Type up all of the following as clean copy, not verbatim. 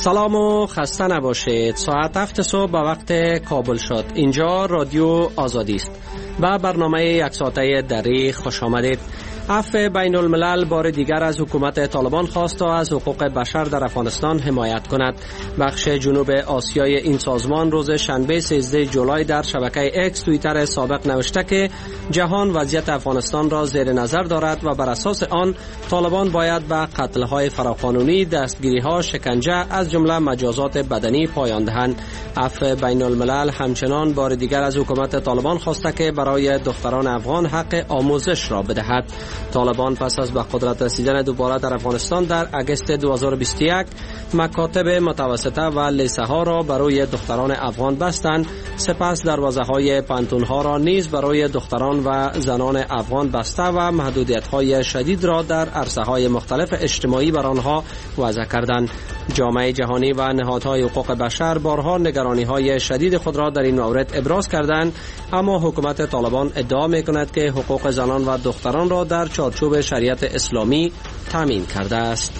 سلام و خسته نباشید. ساعت 7 صبح به وقت کابل شد. اینجا رادیو آزادی است. با برنامه یک ساعته دری خوش آمدید. عفو بین الملل بار دیگر از حکومت طالبان خواست تا از حقوق بشر در افغانستان حمایت کند. بخش جنوب آسیای این سازمان روز شنبه 13 جولای در شبکه اکس توییتر سابق نوشته که جهان وضعیت افغانستان را زیر نظر دارد و بر اساس آن طالبان باید به قتل‌های فراقانونی، دستگیری‌ها، شکنجه از جمله مجازات بدنی پایان دهند. عفو بین الملل همچنان بار دیگر از حکومت طالبان خواسته که برای دختران افغان حق آموزش را بدهد. طالبان پس از به قدرت رسیدن دوباره در افغانستان در اگست 2021 مکاتب متوسطه و لیسه ها را برای دختران افغان بستند. سپس دروازه های پانتون ها را نیز برای دختران و زنان افغان بسته و محدودیت های شدید را در عرصه های مختلف اجتماعی بر آنها وضع کردند. جامعه جهانی و نهادهای حقوق بشر بارها نگرانی های شدید خود را در این مورد ابراز کردند، اما حکومت طالبان ادعا می‌کند که حقوق زنان و دختران را در چارچوب شریعت اسلامی تامین کرده است.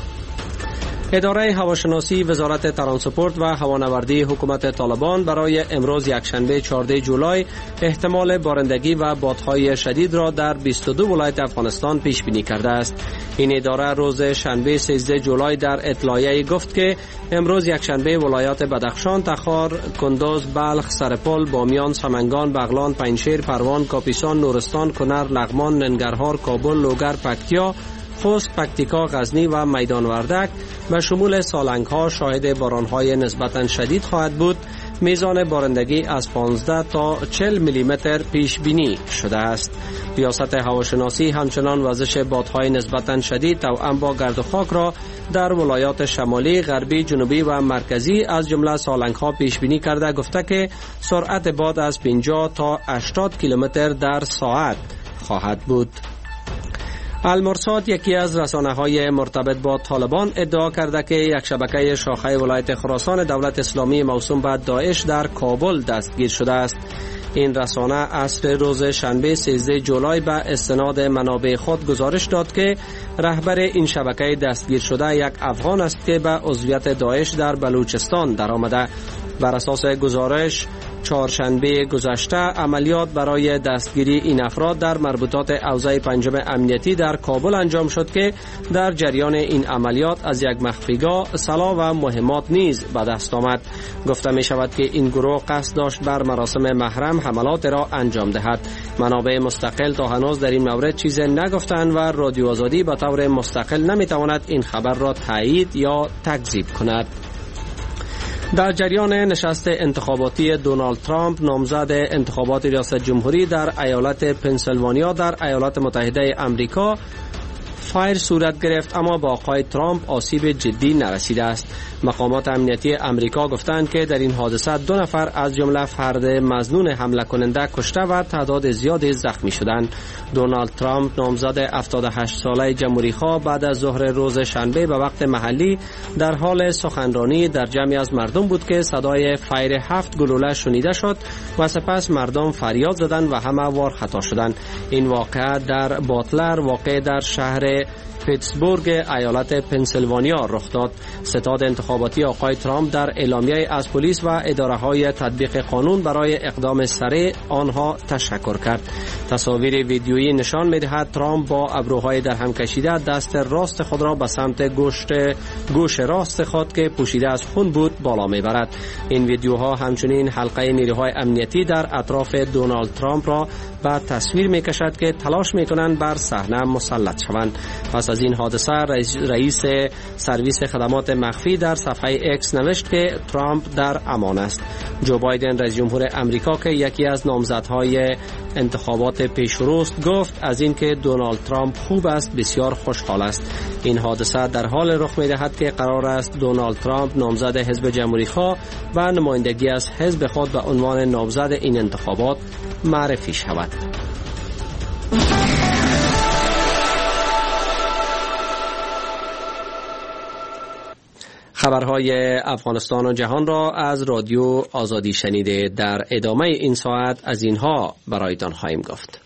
اداره هواشناسی وزارت ترانسپورت و هوانوردی حکومت طالبان برای امروز یکشنبه 14 جولای احتمال بارندگی و بادهای شدید را در 22 ولایت افغانستان پیش بینی کرده است. این اداره روز شنبه 13 جولای در اطلاعیه گفت که امروز یکشنبه ولایات بدخشان، تخار، کندوز، بلخ، سرپل، بامیان، سمنگان، بغلان، پنجشیر، پروان، کاپیسا، نورستان، کنر، لغمان، ننگرهار، کابل، لوگر، پکتیا، خوست، پکتیکا، غزنی و میدان وردک به شمول سالنگ ها شاهد باران های نسبتا شدید خواهد بود. میزان بارندگی از 15 تا 40 میلی متر پیش بینی شده است. ریاست هواشناسی همچنان وزش بادهای نسبتا شدید توأم با گرد و خاک را در ولایات شمالی، غربی، جنوبی و مرکزی از جمله سالنگ ها پیش بینی کرده گفته که سرعت باد از 50 تا 80 کیلومتر در ساعت خواهد بود. المرصاد، یکی از رسانه‌های مرتبط با طالبان، ادعا کرده که یک شبکه شاخه ولایت خراسان دولت اسلامی موسوم به داعش در کابل دستگیر شده است. این رسانه عصر روز شنبه 13 جولای به استناد منابع خود گزارش داد که رهبر این شبکه دستگیر شده یک افغان است که به عضویت داعش در بلوچستان درآمده. بر اساس گزارش چهارشنبه گذشته عملیات برای دستگیری این افراد در مربوطات اوضاع پنجم امنیتی در کابل انجام شد که در جریان این عملیات از یک مخفیگاه سلاح و مهمات نیز به دست آمد. گفته می شود که این گروه قصد داشت بر مراسم محرم حملات را انجام دهد. منابع مستقل تا هنوز در این مورد چیزی نگفتند و رادیو آزادی به طور مستقل نمی تواند این خبر را تایید یا تکذیب کند. در جریان نشست انتخاباتی دونالد ترامپ، نامزد انتخابات ریاست جمهوری در ایالت پنسیلوانیا در ایالات متحده آمریکا، فایر صورت گرفت اما با آقای ترامپ آسیب جدی نرسیده است. مقامات امنیتی آمریکا گفتند که در این حادثه 2 نفر از جمله فرد مظنون حمله کننده کشته و تعداد زیادی زخمی شدند. دونالد ترامپ، نامزد 78 ساله جمهوری‌خواه، بعد از ظهر روز شنبه به وقت محلی در حال سخنرانی در جمعی از مردم بود که صدای فایر 7 گلوله شنیده شد و سپس مردم فریاد زدند و همه وار خطا شدند. این واقعه در باتلر، واقع در شهر پیتسبورگ ایالت پنسیلوانیا رخ داد. ستاد انتخاباتی آقای ترامپ در اعلامیه از پلیس و اداره‌های تطبیق قانون برای اقدام سریع آنها تشکر کرد. تصاویر ویدیویی نشان می‌دهد ترامپ با ابروهای در هم کشیده دست راست خود را به سمت گوش راست خود که پوشیده از خون بود بالا می‌برد. این ویدیوها همچنین حلقه نیروهای امنیتی در اطراف دونالد ترامپ را به تصویر می‌کشد که تلاش می‌کنند بر صحنه مسلط شوند. پس از این حادثه رئیس سرویس خدمات مخفی در صفحه اکس نوشت که ترامپ در امان است. جو بایدن رئیس جمهور امریکا که یکی از نامزدهای انتخابات پیشروست گفت از اینکه دونالد ترامپ خوب است بسیار خوشحال است. این حادثه در حال رخ می‌دهد که قرار است دونالد ترامپ نامزد حزب جمهوری‌خواه و نمایندگی از حزب خود به عنوان نامزد این انتخابات معرفی شود. خبرهای افغانستان و جهان را از رادیو آزادی شنیده. در ادامه این ساعت از اینها برایتان خواهیم گفت.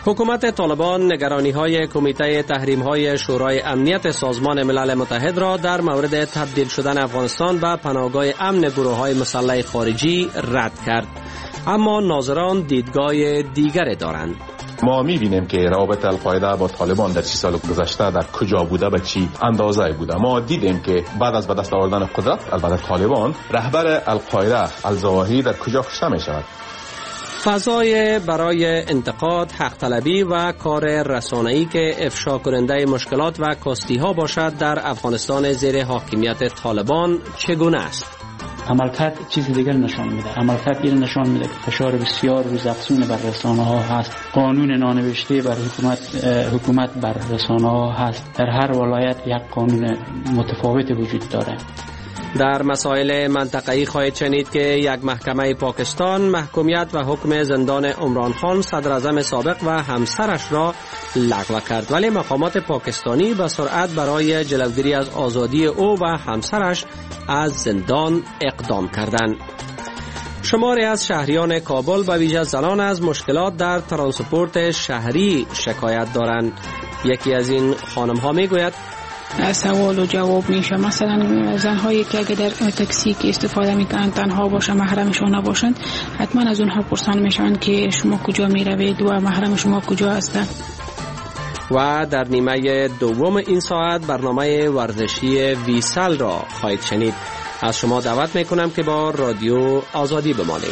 حکومت طالبان نگرانی‌های کمیته تحریم‌های شورای امنیت سازمان ملل متحد را در مورد تبدیل شدن افغانستان به پناهگاه امن گروه‌های مسلح خارجی رد کرد، اما ناظران دیدگاه دیگری دارند. ما می‌بینیم که روابط القاعده با طالبان در 30 سال گذشته در کجا بوده و چی اندازه بوده. ما دیدیم که بعد از به دست آوردن قدرت البته طالبان، رهبر القاعده الزواهری در کجا کشته می‌شود. فضای برای انتقاد، حق طلبی و کار رسانه‌ای که افشا کننده مشکلات و کاستی‌ها باشد در افغانستان زیر حاکمیت طالبان چگونه است؟ عملکرد چیز دیگر نشان میده. عملکرد این نشان میده که فشار بسیار روزافزون بر رسانه‌ها هست. قانون نانوشته بر حکومت بر رسانه‌ها هست. در هر ولایت یک قانون متفاوت وجود داره. در مسائل منطقه‌ای خواهید شنید که یک محکمه پاکستان محکومیت و حکم زندان عمران خان صدر اعظم سابق و همسرش را لغو کرد، ولی مقامات پاکستانی به سرعت برای جلوگیری از آزادی او و همسرش از زندان اقدام کردند. شماری از شهریان کابل به ویژه زنان از مشکلات در ترانسپورت شهری شکایت دارند. یکی از این خانم‌ها میگوید سوال و جواب میشه. مثلا زنهایی که اگه در تاکسی که استفاده میکنن تنها باشن، محرمشون نباشن، حتما از اونها پرسان میشن که شما کجا میروید و محرم شما کجا هستن. و در نیمه دوم این ساعت برنامه ورزشی ویسل را خواهید شنید. از شما دعوت میکنم که با رادیو آزادی بمانید.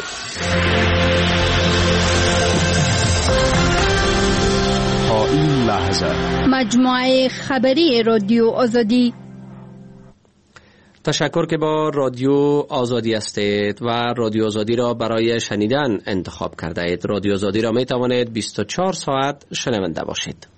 تا این لحظه مجموعه خبری رادیو آزادی. تشکر که با رادیو آزادی هستید و رادیو آزادی را برای شنیدن انتخاب کرده اید. رادیو آزادی را می توانید 24 ساعت شنونده باشید.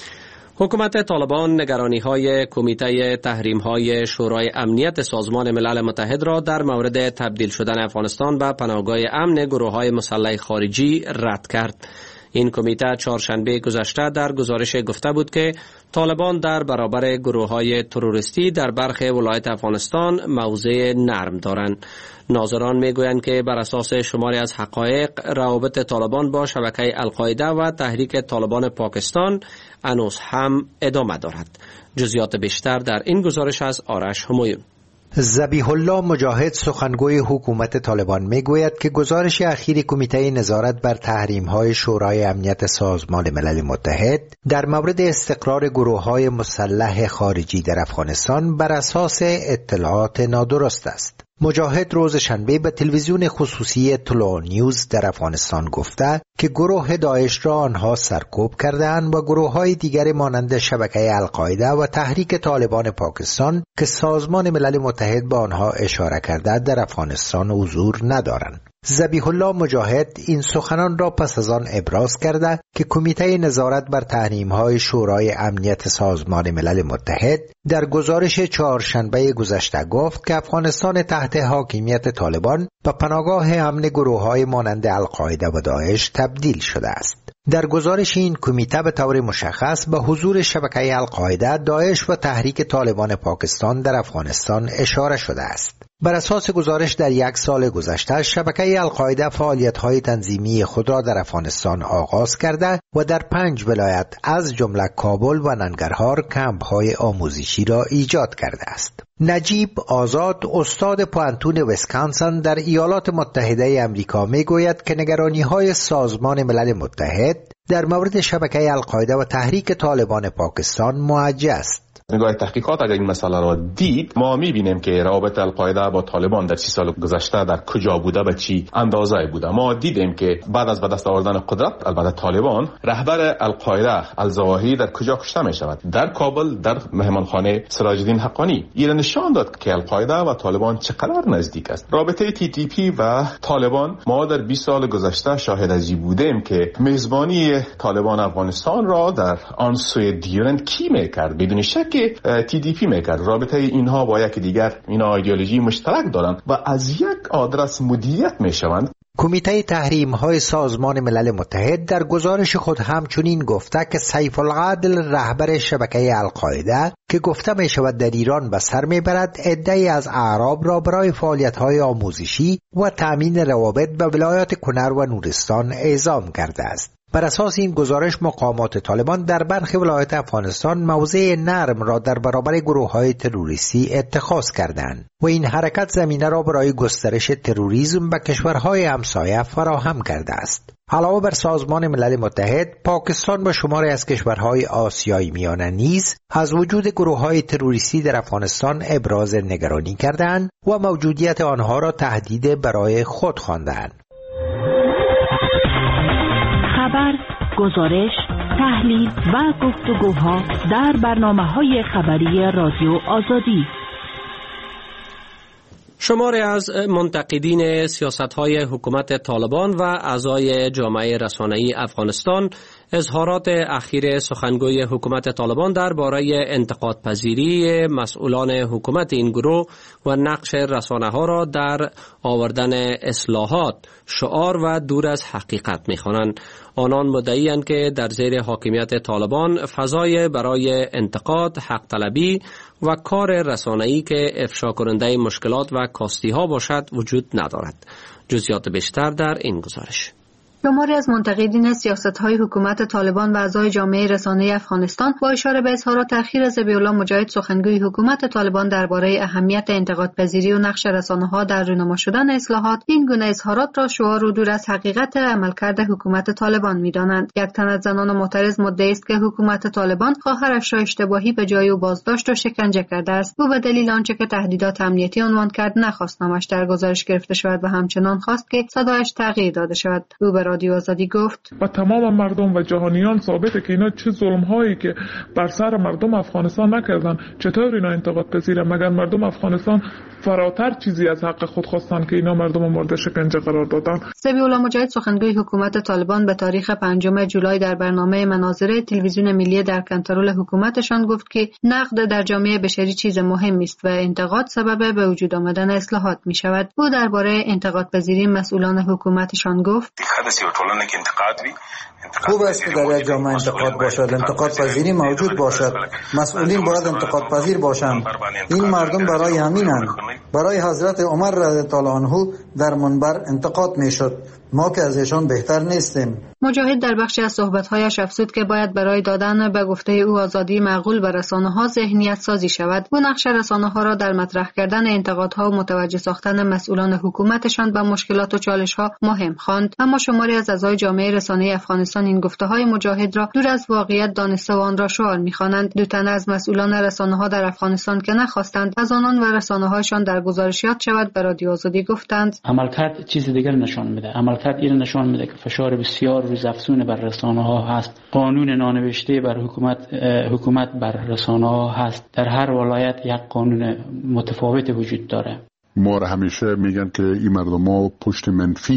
حکومت طالبان نگرانی‌های کمیته تحریم‌های شورای امنیت سازمان ملل متحد را در مورد تبدیل شدن افغانستان به پناهگاه امن گروه‌های مسلح خارجی رد کرد. این کمیته چهارشنبه گذشته در گزارش گفته بود که طالبان در برابر گروه‌های تروریستی در برخی ولایت افغانستان موضع نرم دارند. ناظران میگویند که بر اساس شماری از حقایق روابط طالبان با شبکه القاعده و تحریک طالبان پاکستان هنوز هم ادامه دارد. جزئیات بیشتر در این گزارش از آرش همایون. ذبیح الله مجاهد سخنگوی حکومت طالبان میگوید که گزارش اخیر کمیته نظارت بر تحریم‌های شورای امنیت سازمان ملل متحد در مورد استقرار گروه‌های مسلح خارجی در افغانستان بر اساس اطلاعات نادرست است. مجاهد روز شنبه به تلویزیون خصوصی طلوع نیوز در افغانستان گفته که گروه داعش را آنها سرکوب کرده‌اند و گروه‌های دیگر مانند شبکه القاعده و تحریک طالبان پاکستان که سازمان ملل متحد به آنها اشاره کرده در افغانستان حضور ندارند. ذبیح الله مجاهد این سخنان را پس از آن ابراز کرده که کمیته نظارت بر تحریم‌های شورای امنیت سازمان ملل متحد در گزارش چهارشنبه گذشته گفت که افغانستان تحت حاکمیت طالبان به پناهگاه امن گروه‌های مانند القاعده و داعش تبدیل شده است. در گزارش این کمیته به طور مشخص به حضور شبکه القاعده، داعش و تحریک طالبان پاکستان در افغانستان اشاره شده است. بر اساس گزارش در یک سال گذشته شبکه القاعده فعالیت‌های تنظیمی خود را در افغانستان آغاز کرده و در 5 ولایت از جمله کابل و ننگرهار کمپ‌های آموزشی را ایجاد کرده است. نجیب آزاد استاد پوانتون ویسکانسن در ایالات متحده آمریکا میگوید که نگرانی‌های سازمان ملل متحد در مورد شبکه القاعده و تحریک طالبان پاکستان موجه است. نگاه تحقیقات اگر این مسئله را دید، ما می‌بینیم که روابط القاعده با طالبان در 30 سال گذشته در کجا بوده و چی اندازه بوده. ما دیدیم که بعد از به دست آوردن قدرت البته طالبان، رهبر القاعده الزواهری در کجا کشته می‌شود؟ در کابل، در مهمانخانه سراج الدین حقانی. این نشان داد که القاعده و طالبان چقدر نزدیک است. رابطه TTP و طالبان، ما در 20 سال گذشته شاهد از این بودیم که میزبانی طالبان افغانستان را در آن سوی دیرند کی می‌کرد؟ بدون شک که TDP میکرد. رابطه اینها با یک دیگر اینا ایدئولوژی مشترک دارند و از یک آدرس مدیریت میشوند. کمیته تحریم‌های سازمان ملل متحد در گزارش خود همچنین گفته که سیف العدل رهبر شبکه القاعده که گفته می شود در ایران به سر میبرد، عده‌ای از اعراب را برای فعالیت‌های آموزشی و تأمین روابط به ولایات کنر و نورستان اعزام کرده است. بر اساس این گزارش مقامات طالبان در برخی ولایات افغانستان موضع نرم را در برابر گروه‌های تروریستی اتخاذ کردند و این حرکت زمینه را برای گسترش تروریسم به کشورهای همسایه فراهم کرده است. علاوه بر سازمان ملل متحد، پاکستان و شماری از کشورهای آسیای میانه نیز از وجود گروه‌های تروریستی در افغانستان ابراز نگرانی کردند و موجودیت آنها را تهدید برای خود خواندند. خبر، گزارش، تحلیل و گفتگوها در برنامه‌های خبری رادیو آزادی. شماری از منتقدین سیاست‌های حکومت طالبان و اعضای جامعه رسانه‌ای افغانستان اظهارات اخیر سخنگوی حکومت طالبان درباره انتقادپذیری مسئولان حکومت این گروه و نقش رسانه‌ها را در آوردن اصلاحات شعار و دور از حقیقت می‌خوانند. آنان مدعی‌اند که در زیر حاکمیت طالبان فضای برای انتقاد، حق طلبی و کار رسانه‌ای که افشا کننده مشکلات و کاستی‌ها باشد وجود ندارد. جزئیات بیشتر در این گزارش. شماری از منتقدین سیاست‌های حکومت طالبان و اعضای جامعه رسانه‌ای افغانستان با اشاره به اظهارات اخیر ذبیح‌الله مجاهد سخنگوی حکومت طالبان درباره اهمیت انتقادپذیری و نقش رسانه‌ها در رونما شدن اصلاحات، این گونه اظهارات را شعار و دور از حقیقت عملکرد حکومت طالبان می‌دانند. یک تن از زنان معترض مدعی است که حکومت طالبان خواهرش را اشتباهی به جای او بازداشت و شکنجه کرده است. او به دلیل آنچه که تهدیدات امنیتی عنوان کرد نخواست نامش در گزارش گرفته شود و همچنان خواست که صدایش تغییر داده شود. او به رادیو آزادی گفت: و تمام مردم و جهانیان ثابته که اینا چه ظلم‌هایی که بر سر مردم افغانستان نکردن، چطور اینا انتقاد پذیره؟ مگر مردم افغانستان فراتر چیزی از حق خود خواستن که اینا مردم مورد شکنجه قرار دادن؟ ذبیح‌الله مجاهد سخنگوی حکومت طالبان به تاریخ 5 جولای در برنامه مناظره تلویزیون ملی در کنترل حکومتشان گفت که نقد در جامعه بشری چیز مهمی است و انتقاد سبب به وجود آمدن اصلاحات می شود. او درباره انتقاد پذیری مسئولان حکومتشان گفت: خوب است که در یک جامعه انتقاد باشد، انتقاد پذیری موجود باشد. مسئولین باید انتقاد پذیر باشند. این مردم برای همینند. برای حضرت عمر رضی الله عنه در منبر انتقاد میشد. ما که از ایشان بهتر نیستیم. مجاهد در بخشی از صحبت‌هایش افزود که باید برای دادن به گفته او آزادی معقول به رسانه‌ها ذهنیت سازی شود. او نقش رسانه‌ها را در مطرح کردن انتقادها و متوجه ساختن مسئولان حکومتشان به مشکلات و چالش‌ها مهم خواند. اما شماری از اعضای جامعه رسانه‌ای افغانستان این گفته‌های مجاهد را دور از واقعیت دانسته و آن را شعار می‌خوانند. دو تن از مسئولان رسانه‌ها در افغانستان که نخواستند از آنان و رسانه‌هایشان در گزارشات شود به رادیو آزادی گفتند: عملکرد چیز دیگر نشان میده. عملکرد این نشان میده که فشار بسیار روز افزون بر رسانه‌ها هست. قانون نانوشته بر حکومت بر رسانه‌ها هست. در هر ولایت یک قانون متفاوت وجود داره. ما را همیشه میگن که این مردم‌ها پشت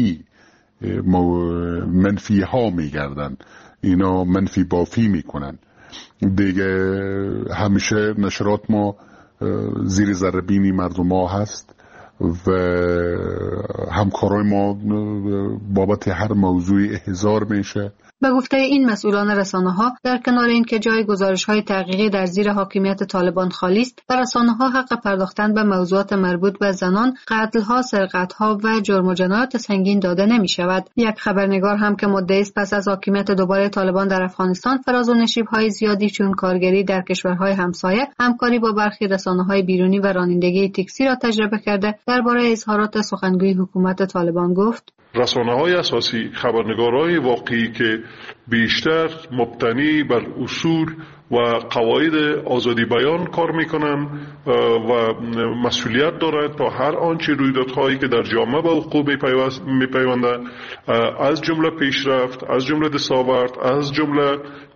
منفی ها میگردن، اینا منفی بافی میکنن دیگه. همیشه نشرات ما زیر ذره بینی مردم ها هست و همکارای ما بابت هر موضوع احضار میشه. به گفته این مسئولان رسانه‌ها، در کنار اینکه جای گزارش‌های تحقیقی در زیر حاکمیت طالبان خالی است، به رسانه‌ها حق پرداختن به موضوعات مربوط به زنان، قتل‌ها، سرقت‌ها و جرم و جنایات سنگین داده نمی‌شود. یک خبرنگار هم که مدعی است پس از حاکمیت دوباره طالبان در افغانستان فراز و نشیب‌های زیادی چون کارگری در کشورهای همسایه، همکاری با برخی رسانه‌های بیرونی و رانندگی تاکسی را تجربه کرده، درباره اظهارات سخنگوی حکومت طالبان گفت: رسانه‌های اساسی خبرنگارای واقعی که بیشتر مبتنی بر اصول و قواعد آزادی بیان کار میکنن و مسئولیت دارند تا هر آنچه رویدادهایی که در جامعه به وقوع میپیوندند، از جمله پیشرفت، از جمله دستاورد، از جمله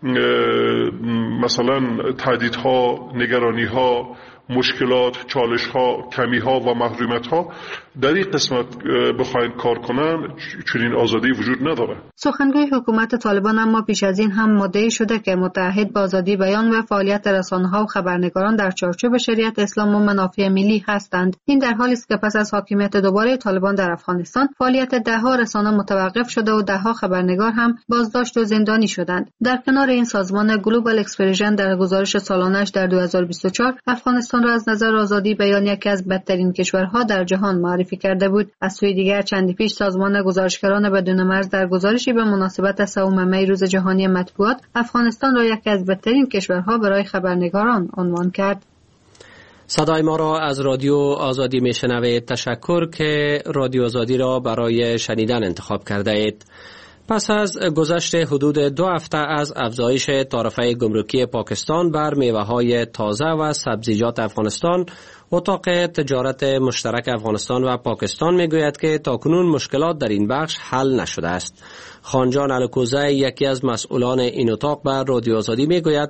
مثلا تهدیدها، نگرانیها، مشکلات، چالش‌ها، کمی‌ها و محرومیت‌ها در این قسمت بخواین کار کنن، چنین آزادی وجود نداره. سخنگوی حکومت طالبان اما پیش از این هم مدعی شده که متعهد به آزادی بیان و فعالیت رسانه‌ها و خبرنگاران در چارچوب شریعت اسلام و منافع ملی هستند. این در حالی است که پس از حاکمیت دوباره طالبان در افغانستان، فعالیت ده‌ها رسانه متوقف شده و ده‌ها خبرنگار هم بازداشت و زندانی شدند. در کنار این سازمان گلوبال اکسپرژن در گزارش سالانه‌اش در 2024 افغانستان را از نظر آزادی بیان یکی از بدترین کشورها در جهان معرفی معرفی کرده بود. از سوی دیگر چندی پیش سازمان گزارشگران بدون مرز در گزارشی به مناسبت 3 می روز جهانی مطبوعات افغانستان را یکی از بدترین کشورها برای خبرنگاران عنوان کرد. صدای ما را از رادیو آزادی میشنوید. تشکر که رادیو آزادی را برای شنیدن انتخاب کرده اید. پس از گذشت حدود 2 هفته از افزایش تعرفه گمرکی پاکستان بر میوه‌های تازه و سبزیجات افغانستان، اتاق تجارت مشترک افغانستان و پاکستان میگوید که تاکنون مشکلات در این بخش حل نشده است. خانجان الکوزه، یکی از مسئولان این اتاق، بر رادیو آزادی میگوید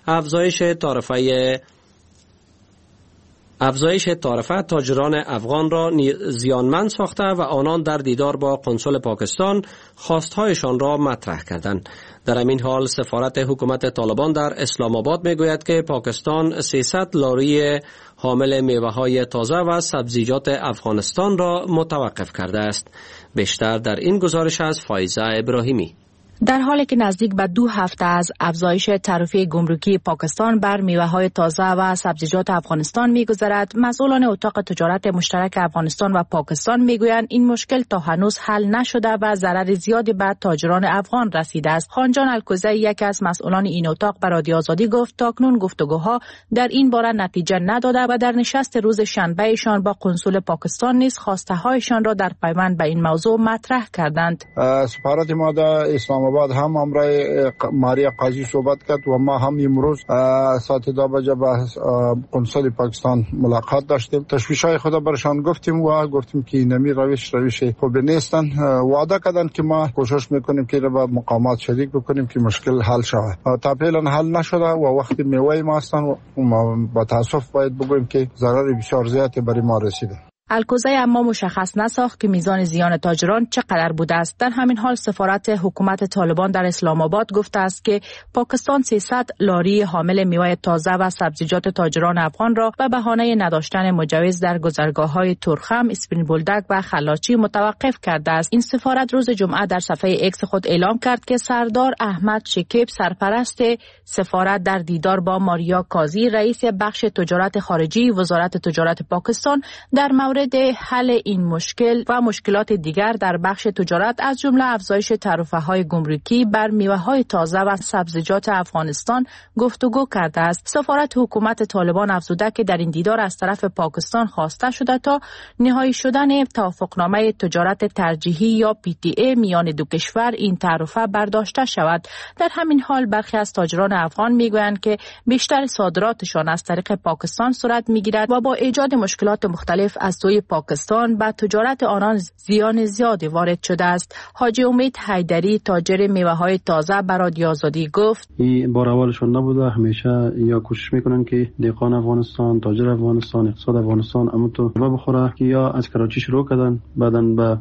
افزایش تعرفه تاجران افغان را زیانمند ساخته و آنان در دیدار با قنسل پاکستان خواستهایشان را مطرح کردند. در همین حال سفارت حکومت طالبان در اسلام آباد میگوید که پاکستان 300 لاری حامل میوه‌های تازه و سبزیجات افغانستان را متوقف کرده است. بیشتر در این گزارش از فایزه ابراهیمی. در حالی که نزدیک به 2 هفته از افزایش تعرفه گمرکی پاکستان بر میوه‌های تازه و سبزیجات افغانستان می‌گذرد، مسئولان اتاق تجارت مشترک افغانستان و پاکستان می‌گویند این مشکل تا هنوز حل نشده و ضرر زیادی به تاجران افغان رسیده است. خانجان الکوزه، یکی از مسئولان این اتاق، به رادیو آزادی گفت تاکنون گفتگوها در این باره نتیجه نداده و در نشست روز شنبهشان با قنسل پاکستان نیز خواسته‌هایشان را در پیوند به این موضوع مطرح کردند. سفارت ما در اسلام آباد هم امرای ماریا قاضی صحبت کرد و ما هم امروز ساعت 2 بجه با قنسل پاکستان ملاقات داشتیم. تشویش‌های خود برشان گفتیم و گفتیم که اینمی روش خوب نیستن. وعده کردن که ما کوشش میکنیم که با مقامات شریک بکنیم که مشکل حل شود. تا فعلا حل نشده و وقتی میوه ما هستن و با تاسف باید بگوییم که ضرر بسیار زیادی برای ما رسیده. الکوزه اما مشخص نساخت که میزان زیان تاجران چقدر بوده است. در همین حال سفارت حکومت طالبان در اسلام آباد گفته است که پاکستان 300 لاری حامل میوه تازه و سبزیجات تاجران افغان را به بهانه نداشتن مجوز در گذرگاه‌های تورخم، اسپین بولدک و خلاچی متوقف کرده است. این سفارت روز جمعه در صفحه ایکس خود اعلام کرد که سردار احمد شکیب، سرپرست سفارت، در دیدار با ماریا قاضی، رئیس بخش تجارت خارجی وزارت تجارت پاکستان، در مورد حل این مشکل و مشکلات دیگر در بخش تجارت از جمله افزایش تعرفه‌های گمرکی بر میوه‌های تازه و سبزیجات افغانستان گفتگو کرده است. سفارت حکومت طالبان افزوده که در این دیدار از طرف پاکستان خواسته شده تا نهایی شدن توافقنامه تجارت ترجیحی یا PTA میان دو کشور این تعرفه برداشته شود. در همین حال برخی از تاجران افغان میگویند که بیشتر صادراتشان از طریق پاکستان صورت میگیرد و با ایجاد مشکلات مختلف از سوی پاکستان به تجارت آنان زیان زیادی وارد شده است. حاجی امید حیدری، تاجر میوه‌های تازه، به رادیو آزادی گفت این بار اولشون نبوده. همیشه یا کوشش میکنن که دهقان افغانستان، تاجر افغانستان، اقتصاد افغانستان اما تو بخوره که یا از کراچی شروع کردن، بعدن به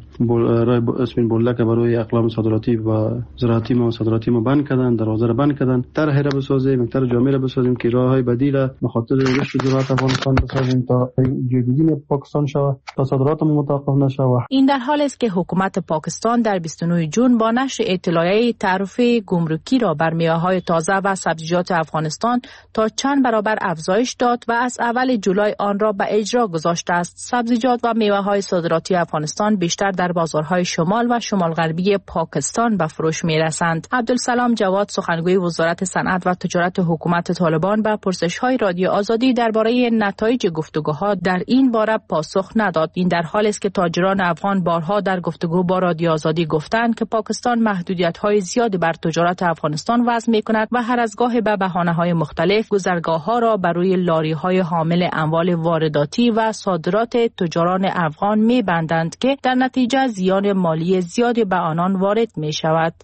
اسمین بولدک برای اقلام صادراتی و زراعتی و صادراتی ما بند کردن، دروازه رو بند کردن. طرح را بسازیم، مقدار جامع را بسازیم که راههای بدیل به خاطر رشد زراعت افغانستان بسازیم تا جایگزین پاکستان شود، تا صادراتمون متوقف نشود. این در حالی است که حکومت پاکستان در 29 جون با نشر اطلاعیه تعرفه گمرکی را بر میوه‌های تازه و سبزیجات افغانستان تا چند برابر افزایش داد و از اول جولای آن را به اجرا گذاشته است. سبزیجات و میوه‌های صادراتی افغانستان بیشتر در بازارهای شمال و شمال غربی پاکستان به فروش می‌رسند. عبدالسلام جواد، سخنگوی وزارت صنعت و تجارت حکومت طالبان، به پرسش‌های رادیو آزادی درباره نتایج گفتگوها در این باره پاسخ نداد. این در حالی است که تاجران افغان بارها در گفتگو با رادیو آزادی گفتند که پاکستان محدودیت‌های زیادی بر تجارت افغانستان وضع می‌کند و هر از گاهی به بهانه‌های مختلف گذرگاه‌ها را بر روی لاری‌های حامل اموال وارداتی و صادرات تجاران افغان می‌بندند که در نتیجه زیان مالی زیادی به آنان وارد می‌شود.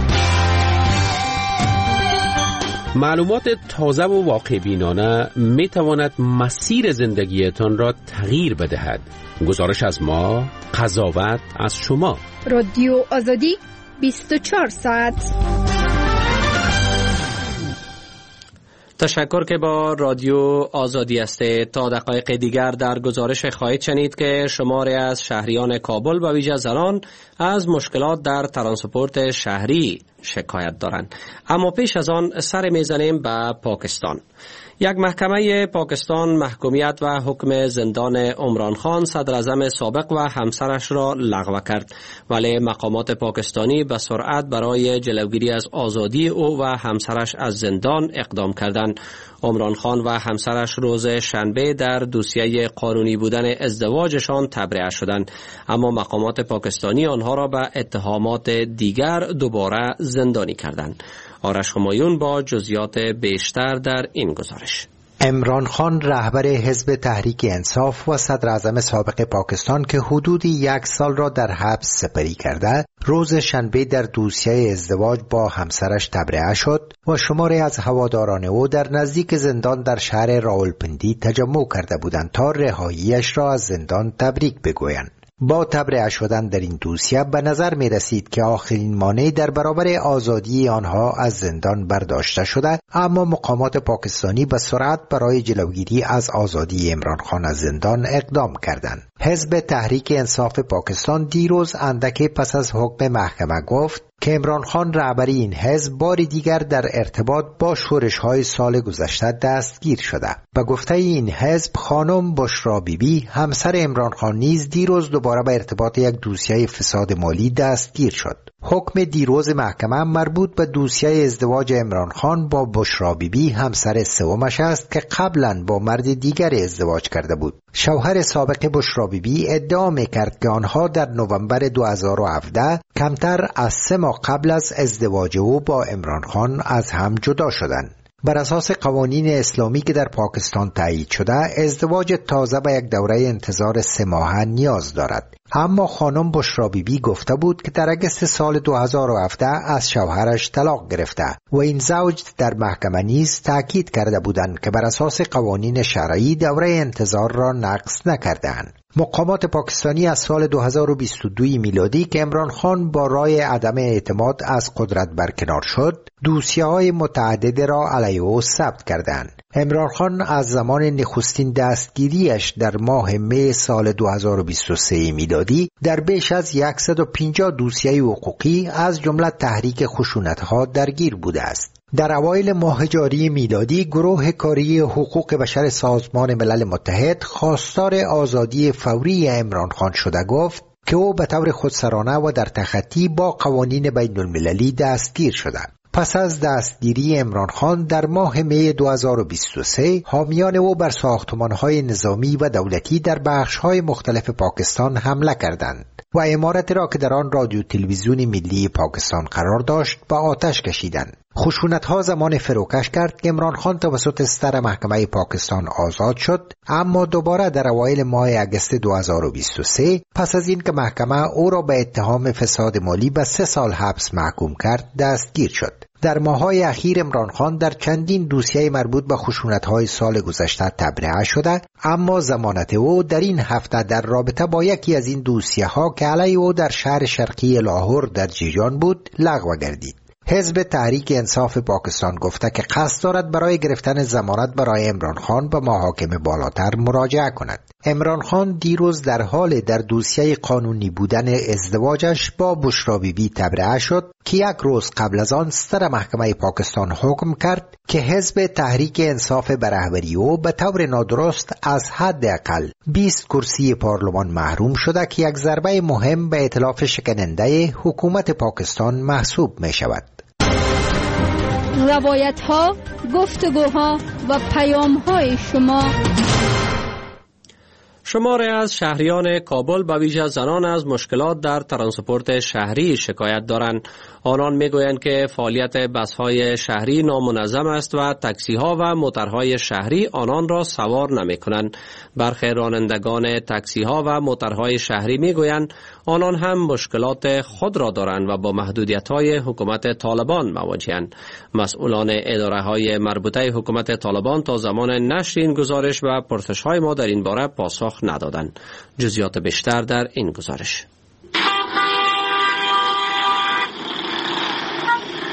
معلومات تازه و واقع بینانه می تواند مسیر زندگیتان را تغییر بدهد. گزارش از ما، قضاوت از شما. رادیو آزادی 24 ساعت. تشکر که با رادیو آزادی هستید. تا دقایق دیگر در گزارش خواهید شنید که شماری از شهریان کابل و ویژه زنان از مشکلات در ترانسپورت شهری شکایت دارند. اما پیش از آن سر میزنیم به پاکستان. یک محکمه پاکستان محکومیت و حکم زندان عمران خان صدر اعظم سابق و همسرش را لغو کرد، ولی مقامات پاکستانی به سرعت برای جلوگیری از آزادی او و همسرش از زندان اقدام کردند. عمران خان و همسرش روز شنبه در دوسیه قانونی بودن ازدواجشان تبرئه شدند، اما مقامات پاکستانی آنها را به اتهامات دیگر دوباره زندانی کردند. آرش همایون با جزئیات بیشتر در این گزارش. عمران خان رهبر حزب تحریک انصاف و صدر اعظم سابق پاکستان که حدود 1 سال را در حبس سپری کرده، روز شنبه در دوسیه ازدواج با همسرش تبرئه شد و شماری از هواداران او در نزدیک زندان در شهر راولپندی تجمع کرده بودند تا رهاییش را از زندان تبریک بگویند. با تبرئه شدن در این دوسیه به نظر می رسید که آخرین مانع در برابر آزادی آنها از زندان برداشته شده، اما مقامات پاکستانی به سرعت برای جلوگیری از آزادی عمران خان از زندان اقدام کردند. حزب تحریک انصاف پاکستان دیروز اندکی پس از حکم محکمه گفت که عمران خان رهبر این حزب بار دیگر در ارتباط با شورش‌های سال گذشته دستگیر شده. به گفته این حزب، خانم بشرا بیبی همسر عمران خان نیز دیروز دوباره به ارتباط یک دوسیه فساد مالی دستگیر شد. حکم دیروز محکمه مربوط به دوسیه ازدواج عمران خان با بشرا بیبی همسر سومش است که قبلا با مرد دیگر ازدواج کرده بود. شوهر سابق بشرا بیبی ادعا می‌کرد که آنها در نوامبر 2017 کمتر از 3 ماه قبل از ازدواج او با عمران خان از هم جدا شدند. بر اساس قوانین اسلامی که در پاکستان تایید شده، ازدواج تازه به یک دوره انتظار 3 ماهه نیاز دارد. اما خانم بشرا بیبی گفته بود که در اگست سال 2017 از شوهرش طلاق گرفته و این زوج در محکمه نیز تاکید کرده بودند که بر اساس قوانین شرعی دوره انتظار را نقض نکردند. مقامات پاکستانی از سال 2022 میلادی که عمران خان با رای عدم اعتماد از قدرت برکنار شد، دوسیه‌های متعدد را علیه او ثبت کردند. عمران خان از زمان نخستین دستگیریش در ماه می سال 2023 میلادی در بیش از 150 دوسیه حقوقی از جمله تحریک خشونت‌ها درگیر بوده است. در اوایل ماه جاری میلادی گروه کاری حقوق بشر سازمان ملل متحد خواستار آزادی فوری عمران خان شده گفت که او به طور خودسرانه و در تخطی با قوانین بین المللی دستگیر شده. پس از دستگیری عمران خان در ماه می 2023 حامیان او بر ساختمان‌های نظامی و دولتی در بخش‌های مختلف پاکستان حمله کردند و عمارتی را که در آن رادیو تلویزیون ملی پاکستان قرار داشت به آتش کشیدند. خشونت‌ها زمان فروکش کرد که عمران خان توسط ستر محکمه پاکستان آزاد شد، اما دوباره در اوایل ماه اگست 2023 پس از اینکه محکمه او را به اتهام فساد مالی به 3 سال حبس محکوم کرد دستگیر شد. در ماه‌های اخیر عمران خان در چندین دوسیه مربوط به خشونت‌های سال گذشته تبرئه شده، اما ضمانت او در این هفته در رابطه با یکی از این دوسیه‌ها که علیه او در شهر شرقی لاهور در جیجان بود لغو گردید. حزب تحریک انصاف پاکستان گفته که قصد دارد برای گرفتن ضمانت برای عمران خان به محاکم بالاتر مراجعه کند. عمران خان دیروز در حال در دوسیه قانونی بودن ازدواجش با بشرا بیبی تبرئه شد که 1 روز قبل از آن ستر محکمه پاکستان حکم کرد که حزب تحریک انصاف به رهبری او به طور نادرست از حداقل 20 کرسی پارلمان محروم شده که یک ضربه مهم به ائتلاف شکننده حکومت پاکستان محسوب می شود. روایت‌ها، گفتگوها و پیام‌های شماری از شهریان کابل به ویژه زنان از مشکلات در ترانسپورت شهری شکایت دارند. آنان میگویند که فعالیت بس‌های شهری نامنظم است و تاکسی‌ها و موترهای شهری آنان را سوار نمی‌کنند. برخی رانندگان تاکسی‌ها و موترهای شهری میگویند آنان هم مشکلات خود را دارند و با محدودیت‌های حکومت طالبان مواجه‌اند. مسئولان اداره‌های مربوطه حکومت طالبان تا زمان نشر این گزارش و پرسش‌های ما در این باره پاسخ ندادند. جزئیات بیشتر در این گزارش.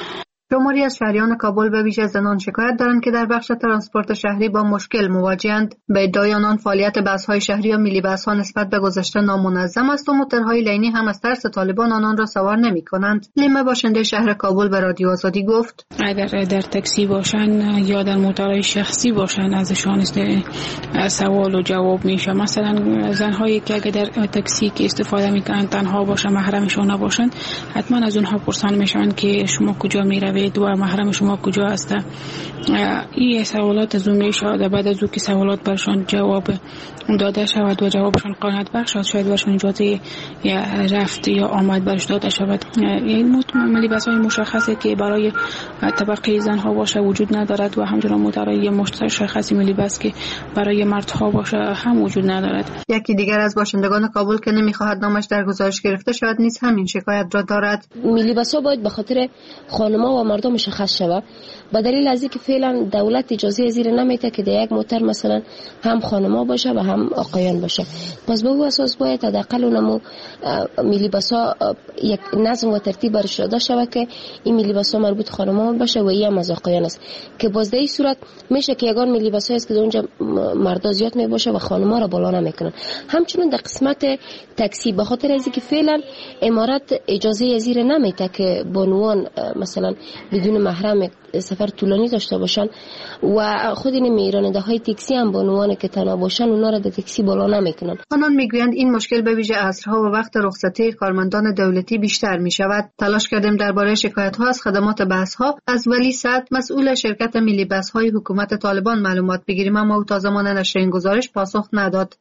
شماری از شهریان کابل به ویژه زنان شکایت دارند که در بخش ترانسپورت شهری با مشکل مواجهند. به ادعای آنان فعالیت بس‌های شهری یا میلی بس‌ها نسبت به گذشته نامنظم است و موتورهای لینی هم از ترس طالبان آنان را سوار نمی‌کنند. لیمه باشنده شهر کابل به رادیو آزادی گفت: اگر در تاکسی باشن یا در موتورهای شخصی باشن ازشان سوال و جواب میشه. مثلا زن‌هایی که اگر در تاکسی که استفاده میکنن تنها باشن، محرمشون نباشن، حتما از اونها پرسان میشن که شما کجا میروید و محرم شما کجا هست. این سوالات از اون میشه. بعد از اون که سوالات برشان جواب داده شود و جوابشان قانعت بخش شاید برشان اجازه یا رفت یا آمد برش داده شود. این ملی بسای مشخصه که برای طبقه زنها باشه وجود ندارد و همچنان موتورهای مشخصی ملی بس که برای مردها باشه هم وجود ندارد. یکی دیگر از باشندگان کابل که نمیخواهد نامش در گزارش گرفته شود نیز همین شکایت را دارد. ملی بسا باید به خاطر خانم‌ها و مردم مشخص شود، به دلیل از اینکه فعلا دولت اجازه زیر نمیده که در یک موتر مثلا هم خانم‌ها باشه و هم آقایان باشه. پس به او اساس باید حداقل اونمو ملی بسا یک نظم و ترتیب برش داده شود که این ملی بسا مربوط خانم‌ها باشه و این هم از آقایان است، که باز در این صورت میشه که یگان ملی بسا است که اونجا مردا زیاد می باشه و خانم‌ها را بالا نمیکنن. همچنین در قسمت تاکسی به خاطر از اینکه فعلا امارات اجازه زیر نمیده که بانوان مثلا بدون محرم سفر طولانی داشته باشن و خود این راننده های تاکسی هم بانوان که تنها باشن اونا را در تاکسی بالا نمیکنن. آنان میگویند این مشکل به ویژه عصرها و وقت رخصتی کارمندان دولتی بیشتر می شود. تلاش کردیم درباره شکایت ها از خدمات بس ها از ولی سعد مسئول شرکت ملی بس های حکومت طالبان معلومات بگیریم، اما او تا زمان نشر این گزارش پاسخ نداد.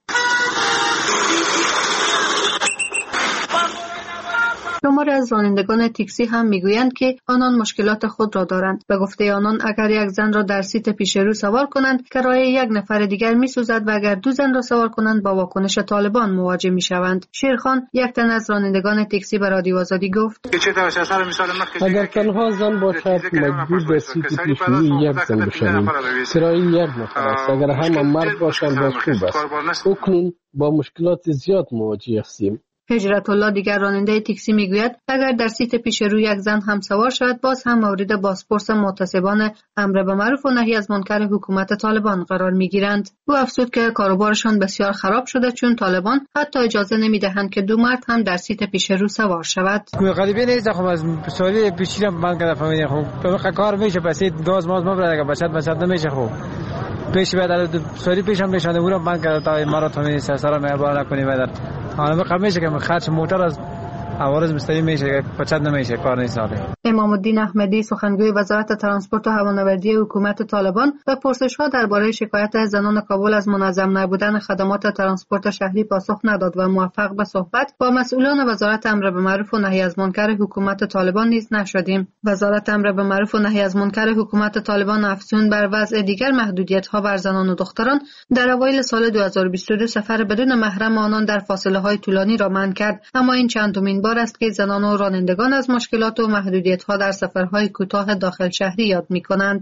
شماری از رانندگان تاکسی هم میگویند که آنان مشکلات خود را دارند. به گفته آنان اگر یک زن را در سیت پیش رو سوار کنند کرایه یک نفر دیگر میسوزد و اگر دو زن را سوار کنند با واکنش طالبان مواجه میشوند. شیرخان یک تن از رانندگان تاکسی به رادیو آزادی گفت: اگر تنها زن باشد مجبور به سیت پیش روی یک زن بشویم، کرایه یک نفر است. اگر هم مرد باشند باز خوب است. اکنون با مشکلات زیاد مواجه هستیم. هجرت الله دیگر راننده تاکسی میگوید اگر در سیت پیش روی یک زن هم سوار شود باز هم مورد بازپرس محتسبان امر به معروف و نهی از منکر حکومت طالبان قرار میگیرند. او افزود که کاروبارشان بسیار خراب شده چون طالبان حتی اجازه نمیدهند که دو مرد هم در سیت پیش رو سوار شود. غریبه نیست. خب از سالی پیشین من کردم فهمیدم خب کار میشه پس گاز ماز مبرد بچت نمیشه. خب پیش بعد سالی پیشم بشنده بودم من کردم تا مرا تو می سر مهربان نکنی بعد آنها قبل میشه که خرج موتور از عوارض مستقیم میشه که بچت نمیشه کار نیست. امام الدین احمدی سخنگوی وزارت ترانسپورت و هوانوردی حکومت طالبان به پرسش‌ها درباره شکایت زنان کابل از منظم نبودن خدمات ترانسپورت شهری پاسخ نداد و موفق به صحبت با مسئولان وزارت امر به معروف و نهی از منکر حکومت طالبان نیز نشدیم. وزارت امر به معروف و نهی از منکر حکومت طالبان افزون بر وضع دیگر محدودیت‌ها بر زنان و دختران در اوایل سال 2022 سفر بدون محرم آنان در فاصله‌های طولانی را منع کرد، اما این چندمین بار است که زنان و رانندگان از مشکلات و محدودیت‌ها در سفرهای کوتاه داخل شهری یاد می‌کنند.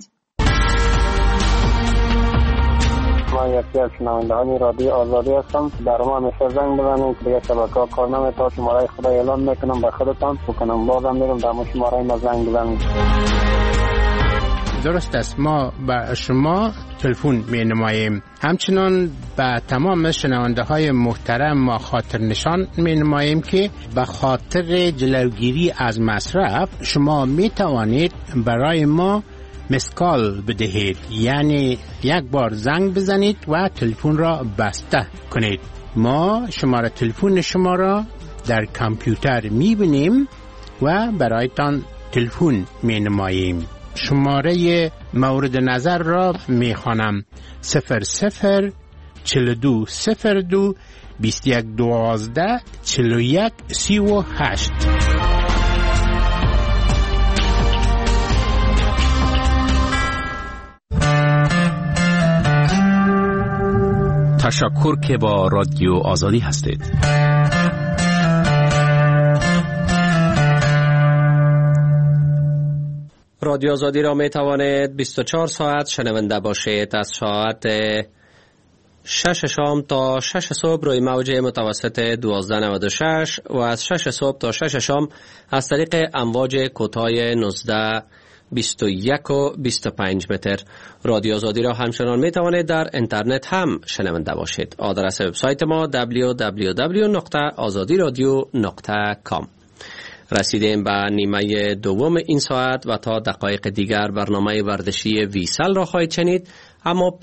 من یکی از شنوندگان رادیو آزادی هستم. در ما همیشه زنگ بزنید دیگه شبکه‌ها کار نمی‌کنه. شماره خدا اعلام میکنم به خودتان بکنم بازم میگم در شماره ما زنگ بزنید. درست است، ما به شما تلفن می نماییم. همچنان به تمام شنونده های محترم ما خاطر نشان می نماییم که به خاطر جلوگیری از مصرف شما می توانید برای ما مسکال بدهید، یعنی یک بار زنگ بزنید و تلفن را بسته کنید. ما شماره تلفن شما را در کامپیوتر می بینیم و برایتان تلفن می نماییم. شماره مورد نظر را می خوانم: 00 42 02 21 12 41 38. تشکر که با رادیو آزادی هستید. رادیو آزادی را می توانید 24 ساعت شنونده باشید. از ساعت 6 شام تا 6 صبح روی موج متوسط 1296 و از 6 صبح تا 6 شام از طریق امواج کوتاه 21 و 25 متر. رادیو آزادی را همچنان می توانید در اینترنت هم شنونده باشید. آدرس وبسایت ما www.azadiradio.com. رسیدیم به نیمه دوم این ساعت و تا دقایق دیگر برنامه ورزشی ویسل را خواهید شنید، اما